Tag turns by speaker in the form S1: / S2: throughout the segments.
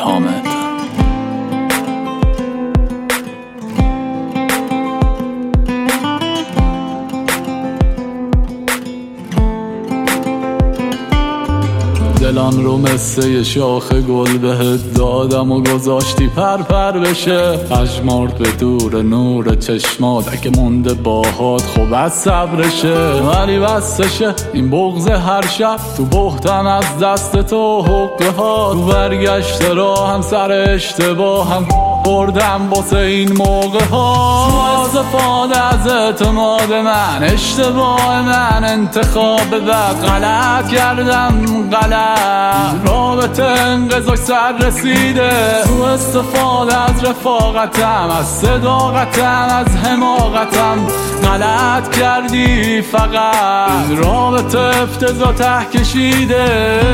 S1: حامد. دلان رو مثل یه شاخ گل بهت دادم و گذاشتی پر پر بشه، اجمارد به دور نور چشمات، اگه مونده باهات خوب از صبرشه، ولی بسشه این بغض هر شب تو بختم از دست تو حقه ها، تو برگشت راه هم سر اشتباه هم بردم واسه این موقع ها، تو استفاده از اعتماد من، اشتباه من، انتخاب بد، غلط کردم غلط، رابطه انقضای سر رسیده، تو استفاده از رفاقتم، از صداقتم، از حماقتم، غلط کردی فقط، رابطه افتضاح ته کشیده.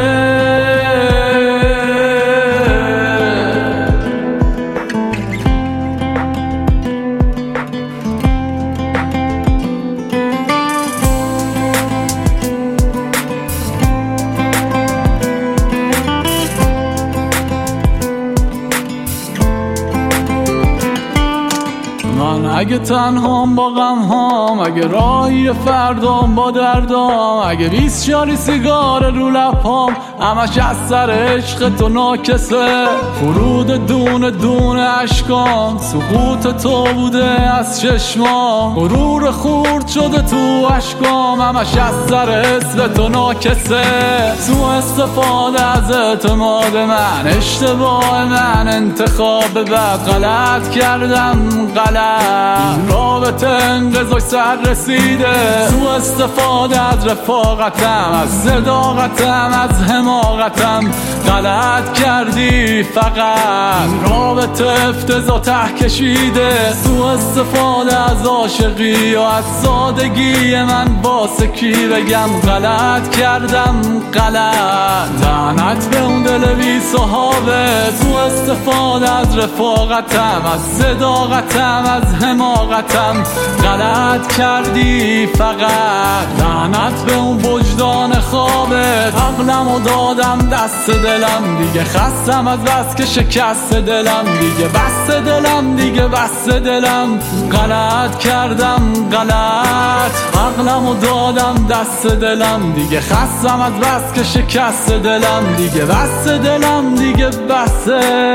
S1: اگه تنهام با غم هام، اگه راهی فردام با دردام، اگه 20 شاری سیگار رو لبام، همش از سر عشق تو ناکسه، فرود دونه دونه اشکام، سقوط تو بوده از چشمام، غرور خورد شده تو اشکام، همش از سر اسم تو ناکسه، تو استفاده از اعتماد من، اشتباه من، انتخاب بد، غلط کردم غلط، رابطه انقضای سر رسیده، تو استفاده از رفاقتم، از صداقتم، از حماقتم، غلط کردی فقط، رابطه افتضاح ته کشیده، تو استفاده از عاشقی و از سادگی من، واسه کی بگم غلط کردم غلط، لعنت به اون دل بی صحابه، تو استفاده از رفاقتم، از صداقتم، از حماقتم، غلط کردی فقط، لعنت به اون وجدان خوابت، عقلمو دادم دست دلم، دیگه خستم از بس که شکست دلم، دیگه بس دلم، دیگه بس دلم، غلط کردم غلط، عقلمو دادم دست دلم، دیگه خستم از بس که شکست دلم، دیگه بس دلم، دیگه بسه.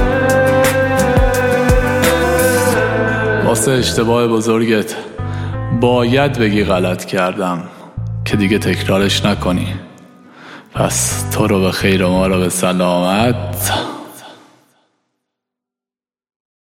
S1: واسه اشتباه بزرگت باید بگی غلط کردم که دیگه تکرارش نکنی. پس تو رو به خیر و ما رو به سلامت.